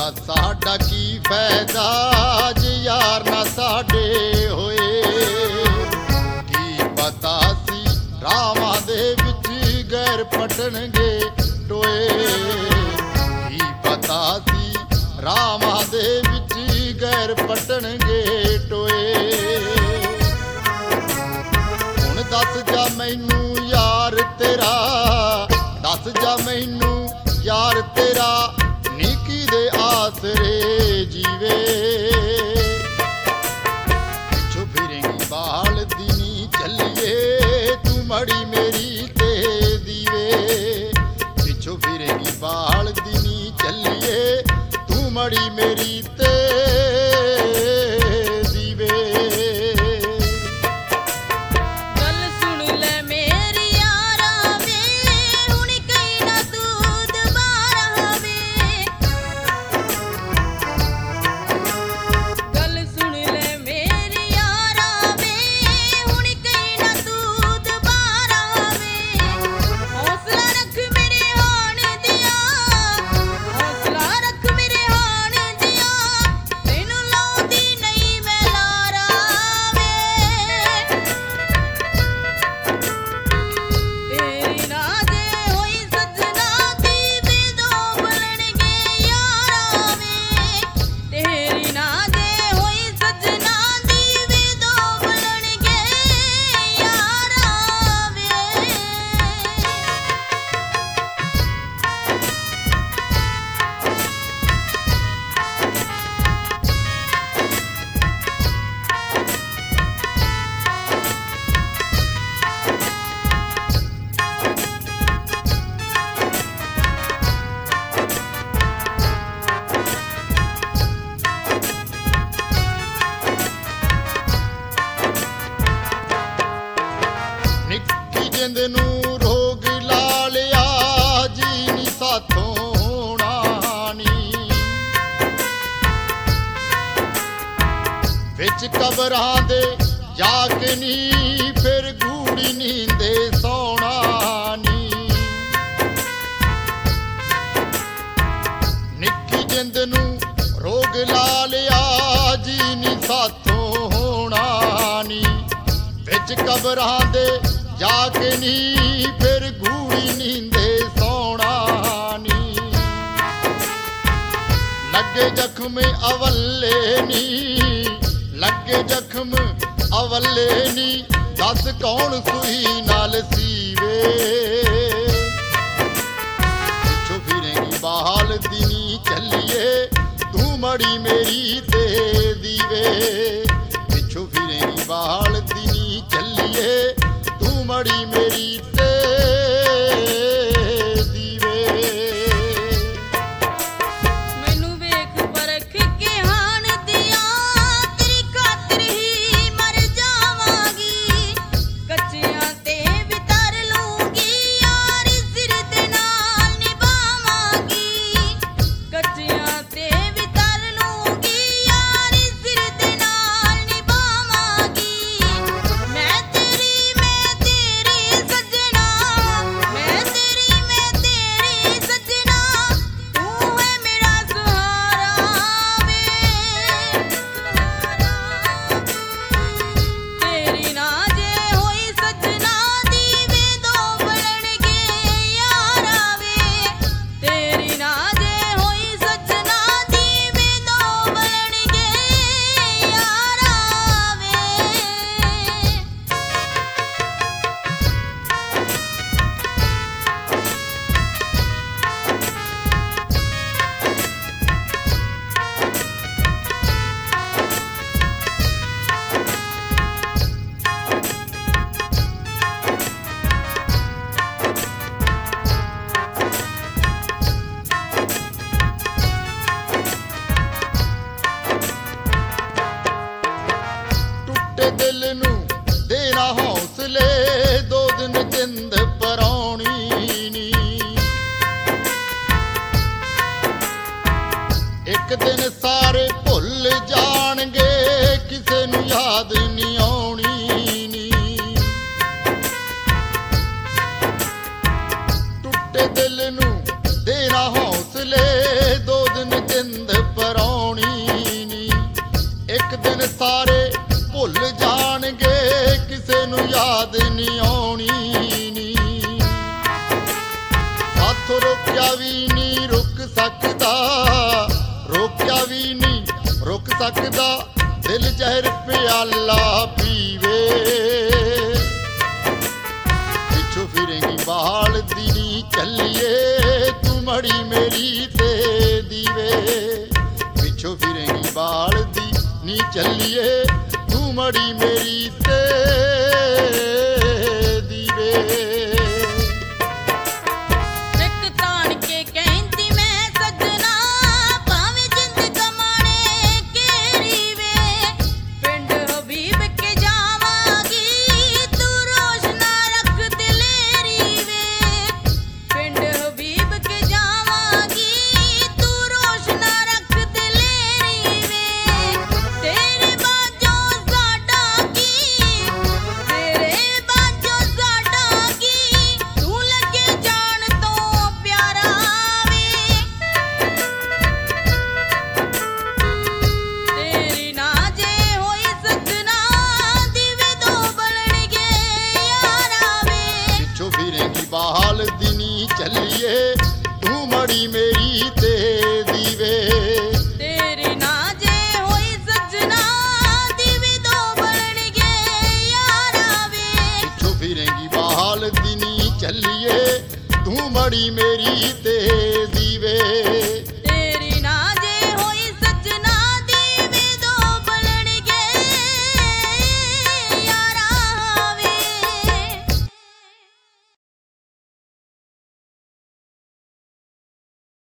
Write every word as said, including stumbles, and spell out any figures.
ਭਲਾ ਸਾਡਾ ਕੀ ਫਾਇਦਾ ਜੇ ਯਾਰ ਨਾ ਸਾਡੇ ਹੋਏ। ਕੀ ਪਤਾ ਸੀ ਰਾਵਾਂ ਦੇ ਵਿੱਚ ਗੈਰ ਪਟਣਗੇ ਟੋਏ। ਕੀ ਪਤਾ ਸੀ ਰਾਵਾਂ ਦੇ ਵਿੱਚ ਗੈਰ ਪਟਣਗੇ ਟੋਏ। ਹੁਣ ਦੱਸ ਜਾ ਮੈਨੂੰ ਯਾਰ ਤੇਰਾ, ਦੱਸ ਜਾ ਮੈਨੂੰ ਯਾਰ ਤੇਰਾ, ਨੀਕੀ ਦੇ ਆਸਰੇ ਜੀਵੇ। ਪਿੱਛੋਂ ਫਿਰੇਂਗੀ ਬਾਲ ਦਿਨੀ ਚੱਲੀਏ ਤੂੰ ਮੜੀ ਮੇਰੀ ਤੇ ਦੀਵੇ। ਪਿੱਛੋਂ ਫਿਰੇਂਗੀ ਬਾਲ ਦਿਨੀ ਚੱਲੀਏ ਤੂੰ ਮੜੀ ਮੇਰੀ ਤੇ ਦੀਵੇ। ਜਿੰਦ ਨੂੰ ਰੋਗ ਲਾ ਲਿਆ ਜੀ ਨੀ ਸਾਥੋਂ ਨਾਣੀ। ਵਿੱਚ ਕਬਰਾਂ ਦੇ ਜਾ ਕੇ ਨੀ ਫਿਰ ਗੂੜੀ ਨੀਂਦੇ ਸੌਣਾ ਨੀ। ਨਿੱਕੀ ਜਿੰਦ ਨੂੰ ਰੋਗ ਲਾ ਲਿਆ ਜੀ ਨੀ ਸਾਥੋਂ ਹੋਣਾ ਨੀ। ਵਿੱਚ ਕਬਰਾਂ ਦੇ ਜਾ ਕੇ ਨੀ ਫਿਰ ਗੂੜੀ ਨੀਂਦੇ ਸੌਣਾ ਨੀ। ਲੱਗੇ ਜ਼ਖਮ ਅਵੱਲੇ ਨੀ, ਲੱਗੇ ਜ਼ਖਮ ਅਵੱਲੇ ਨੀ, ਦੱਸ ਕੌਣ ਸੂਈ ਨਾਲ ਸੀਵੇ। ਪਿੱਛੋਂ ਫਿਰੇਂਗੀ ਬਾਲ ਦਿਨੀ ਚੱਲੀਏ ਤੂੰ ਮੜੀ ਮੇਰੀ ਤੇ ਦੀਵੇ। ਪਿੱਛੋਂ ਫਿਰੇਂਗੀ ਬਾਲ ਦਿਨੀ ਚੱਲੀਏ ਤੂੰ ਮੜੀ ਮੇਰੀ ਤੇ ਦੀਵੇ। ਮੈਨੂੰ ਵੇਖ ਪਰਖ ਕੇ ਹਾਣ ਦਿਆਂ ਤੇਰੀ ਖਾਤਰ ਹੀ ਮਰ ਜਾਵਾਂਗੀ। ਕੱਚਿਆਂ ਤੇ ਵੀ ਤਰ ਲੂੰਗੀ ਯਾਰ ਸਿਰ ਦੇ ਨਾਲ ਨਿਭਾਵਾਂਗੀ। ਕੱਚਿਆਂ ਤੇ ਵੀ ਤਰ ਲੂੰਗੀ ਯਾਰ ਸਿਰ ਦੇ ਨਾਲ ਨਿਭਾਵਾਂਗੀ। ਮੈਂ ਤੇਰੀ ਮੈਂ ਤੇਰੀ ਸੱਜਣਾ, ਮੈਂ ਤੇਰੀ ਮੈਂ ਤੇਰੀ ਸੱਜਣਾ, ਤੂੰ ਹੈ ਮੇਰਾ ਸਹਾਰਾ ਵੇ। ਤੇਰੀ ਨਾ ਜੇ ਹੋਈ ਸੱਜਣਾ ਦੀਵੇ ਦੋ ਬਲਣਗੇ ਯਾਰਾ ਵੇ। ਤੇਰੀ ਨਾ ਜੇ ਹੋਈ ਸੱਜਣਾ ਦੀਵੇ ਦੋ ਬਲਣਗੇ ਯਾਰਾ ਵੇ। ਟੁੱਟੇ ਦਿਲ ਨੂੰ ਦੇਣਾ ਹੌਸਲੇ ਦੋ ਦਿਨ ਜਿੰਦ ਪਰਾਉਣੀ ਨੀ। ਇੱਕ ਦਿਨ ਸਾਰੇ ਭੁੱਲ ਜਾਣਗੇ ਕਿਸੇ ਨੂੰ ਯਾਦ ਨਹੀਂ ਆਉਣੀ ਨੀ। ਟੁੱਟੇ ਦਿਲ ਨੂੰ ਦੇਣਾ ਹੌਸਲੇ ਦੋ ਦਿਨ ਜਿੰਦ ਰੋਕਿਆ ਵੀ ਨਹੀਂ ਰੁਕ ਸਕਦਾ, ਰੋਕਿਆ ਵੀ ਨਹੀਂ ਰੁਕ ਸਕਦਾ, ਦਿਲ ਜ਼ਹਿਰ ਪਿਆਲਾ ਪੀਵੇ। ਪਿੱਛੋਂ ਫਿਰੇਂਗੀ ਬਾਲਦੀ ਨੀ ਚੱਲੀਏ, ਤੂੰ ਮੜੀ ਮੇਰੀ ਤੇ ਦੀਵੇ। ਪਿੱਛੋਂ ਫਿਰੇਂਗੀ ਬਾਲਦੀ ਨੀ ਚੱਲੀਏ, ਤੂੰ ਮੜੀ ਮੇਰੀ